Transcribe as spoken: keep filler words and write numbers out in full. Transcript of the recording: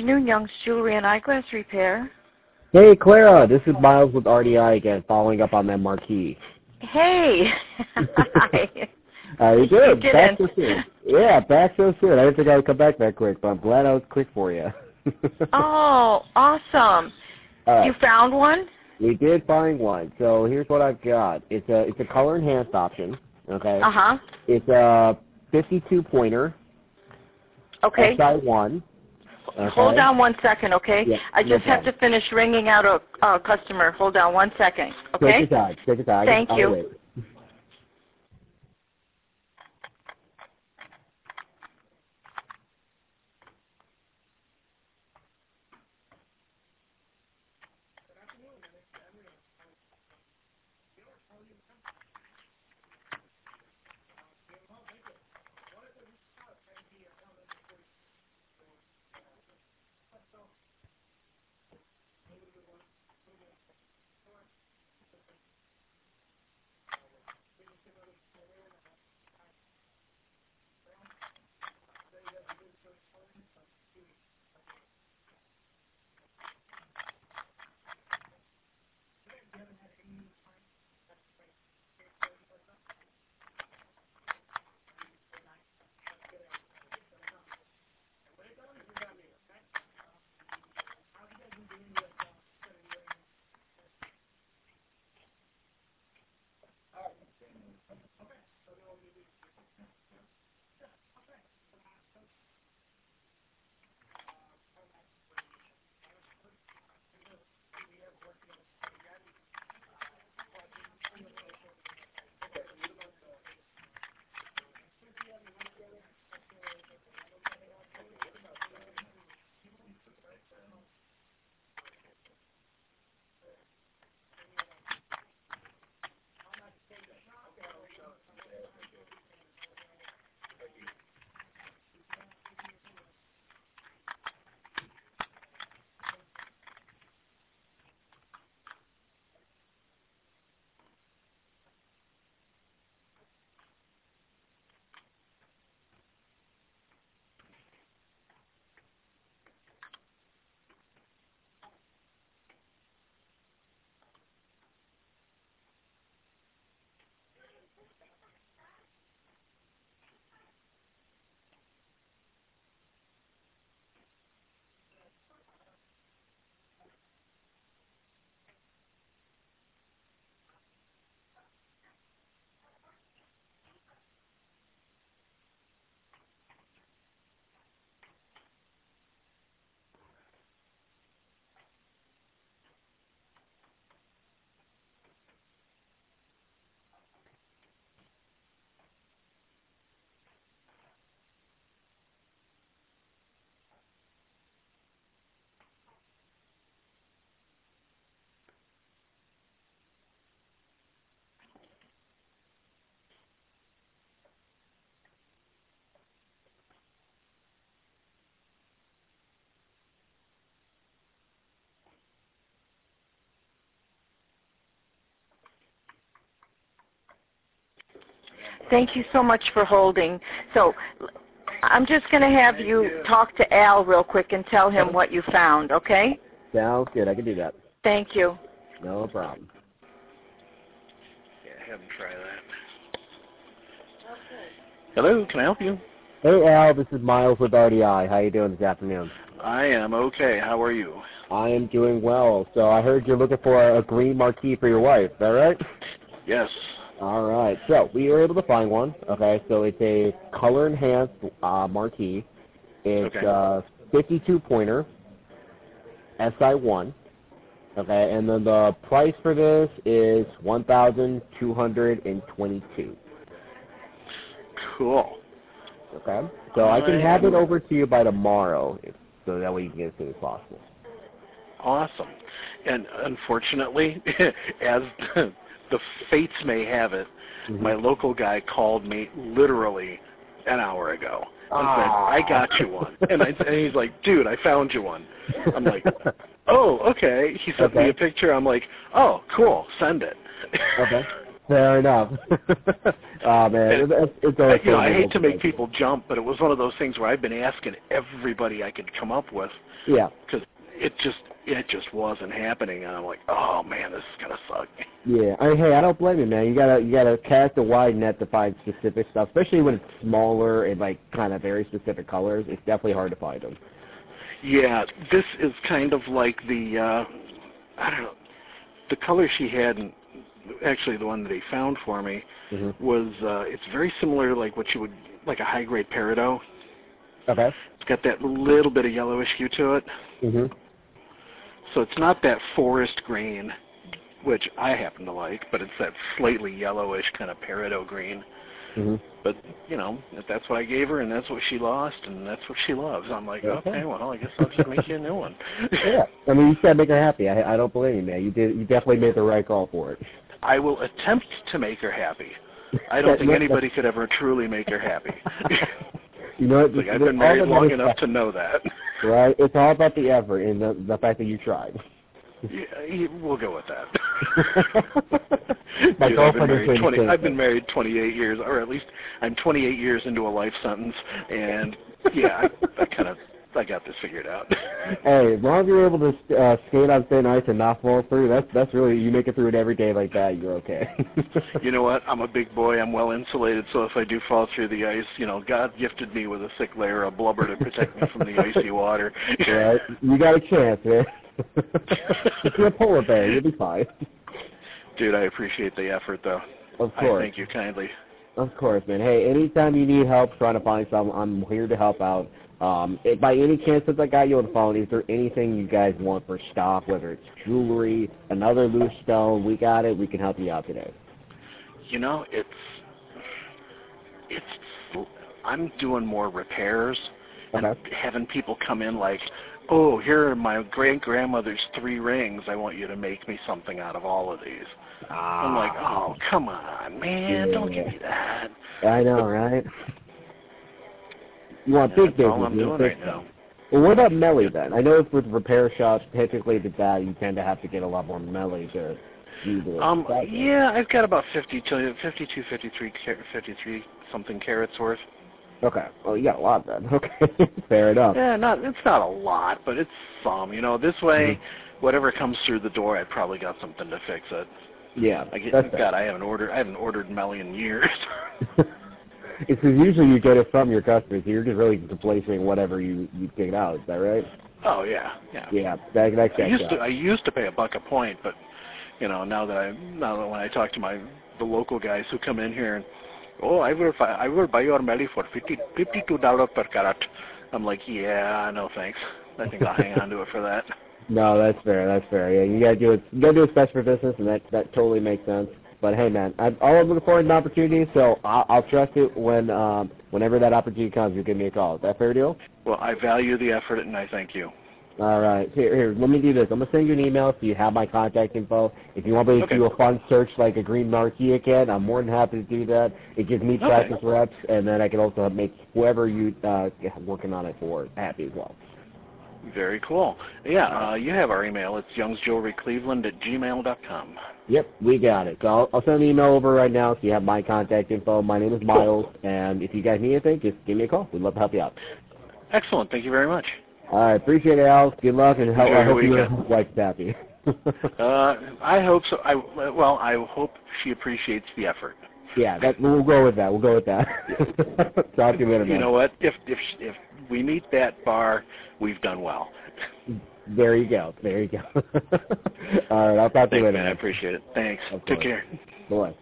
afternoon, Young's Jewelry and Eyeglass Repair. Hey, Clara, this is Miles with R D I again, following up on that marquee. Hey. Hi. How you doing? You Back didn't. so soon. Yeah, back so soon. I didn't think I would come back that quick, but I'm glad I was quick for you. Oh, awesome. Right. You found one? We did find one. So here's what I've got. It's a it's a color enhanced option. Okay. Uh huh. It's a fifty-two pointer. Okay. S I one. Okay. Hold on one second, okay? Yeah, I no just have to finish ringing out a, a customer. Hold on one second, okay? Take your time. Take your time. Thank I'll you. wait. Thank you so much for holding. So I'm just going to have you talk to Al real quick and tell him what you found, okay? Sounds good. I can do that. Thank you. No problem. Yeah, have him try that. Hello, can I help you? Hey, Al. This is Miles with R D I. How you doing this afternoon? I am okay. How are you? I am doing well. So I heard you're looking for a green marquee for your wife. Is that right? Yes. All right. So we were able to find one. Okay. So it's a color enhanced uh, marquee. It's Okay. uh, fifty-two pointer, S I one. Okay. And then the price for this is one thousand two hundred twenty-two. Cool. Okay. So I can have it over to you by tomorrow, if, so that way you can get it as soon as possible. Awesome. And unfortunately, as the fates may have it, Mm-hmm. my local guy called me literally an hour ago and ah. said, I got you one. And, I, and he's like, dude, I found you one. I'm like, oh, okay. He sent okay. me a picture. I'm like, oh, cool, send it. Okay. Fair enough. Oh man, And, it's, it's always you know, I fun hate to look make people jump, but it was one of those things where I've been asking everybody I could come up with. Yeah. Because it just it just wasn't happening, and I'm like, oh man, this is gonna suck. Yeah. I mean, hey, I don't blame you, man. You gotta you gotta cast a wide net to find specific stuff, especially when it's smaller and like kind of very specific colors. It's definitely hard to find them. Yeah, this is kind of like the uh, I don't know, the color she had. In, actually, the one that they found for me Mm-hmm. was uh, it's very similar, like what you would like a high grade peridot. Okay. It's got that little bit of yellowish hue to it. Mhm. So it's not that forest green, which I happen to like, but it's that slightly yellowish kind of peridot green. Mhm. But, you know, if that's what I gave her and that's what she lost and that's what she loves, I'm like, Okay. okay, well, I guess I'll just make you a new one. Yeah. I mean, you said make her happy. I I don't blame you, man. You did. You definitely made the right call for it. I will attempt to make her happy. I don't think anybody could ever truly make her happy. You know, Like, I've been married long enough to know that. Right? It's all about the effort and the, the fact that you tried. Yeah, we'll go with that. My Dude, I've, been girlfriend is married doing the twenty, same I've been thing. married twenty-eight years, or at least I'm twenty-eight years into a life sentence, and yeah, I, I kind of I got this figured out. Hey, as long as you're able to uh, skate on thin ice and not fall through, that's that's really, you make it through it every day like that, you're okay. You know what? I'm a big boy. I'm well insulated, so if I do fall through the ice, you know, God gifted me with a thick layer of blubber to protect me from the icy water. Right? You got a chance, man. If you're a polar bear, you'll be fine. Dude, I appreciate the effort, though. Of course. I thank you kindly. Of course, man. Hey, anytime you need help trying to find something, I'm here to help out. Um, if by any chance, since I got you on the phone, is there anything you guys want for stock, whether it's jewelry, another loose stone? We got it. We can help you out today. You know, it's it's I'm doing more repairs and Okay. having people come in like, oh, here are my great grandmother's three rings. I want you to make me something out of all of these. Ah, I'm like, oh, come on, man, yeah. don't give me that. I know, right? You want Yeah, big that's business. all I'm you doing want big right now. stuff. Well, what about melee then? I know if with repair shops, typically to that, you tend to have to get a lot more melee to do the Um, that thing. yeah, I've got about fifty-two, fifty-two, fifty-three, fifty-three something carats worth. Okay. Well, you got a lot then. Okay. Fair enough. Yeah, not it's not a lot, but it's some. You know, this way, mm-hmm. whatever comes through the door, I probably got something to fix it. Yeah. I get, that's God, fair. I haven't ordered I haven't ordered melee in years. It's because usually you get it from your customers. You're just really replacing whatever you you take out. Is that right? Oh yeah, yeah. Yeah. That that I checks used out. to I used to pay a buck a point, but you know now that I now that when I talk to my the local guys who come in here and oh I will fi- I will buy your melee for fifty fifty-two dollars per carat. I'm like, yeah, no thanks. I think I'll hang on to it for that. No, that's fair. That's fair. Yeah, you gotta do it. You gotta do what's best for business, and that that totally makes sense. But hey, man, I'm always looking forward to an opportunity, so I'll, I'll trust it when um, whenever that opportunity comes. You give me a call. Is that fair deal? Well, I value the effort and I thank you. All right. Here, here. Let me do this. I'm gonna send you an email so you have my contact info. If you want me to Okay. do a fun search like a green marquee again, I'm more than happy to do that. It gives me Okay. practice reps, and then I can also make whoever you uh, working on it for happy as well. Very cool. Yeah, uh, you have our email. It's youngsjewelrycleveland at gmail dot com. Yep, we got it. So I'll, I'll send an email over right now so you have my contact info. My name is Miles, and if you guys need anything, just give me a call. We'd love to help you out. Excellent. Thank you very much. All right, appreciate it, Al. Good luck, and help, Enjoy I your hope your weekend. wife's happy. uh, I hope so. I well, I hope she appreciates the effort. Yeah, that, we'll go with that. We'll go with that. Talk to you later, man. You know what? If if if we meet that bar, we've done well. There you go. There you go. All right, I'll talk to you Thanks, later, man. I man. appreciate it. Thanks. Of Take course. care. Bye.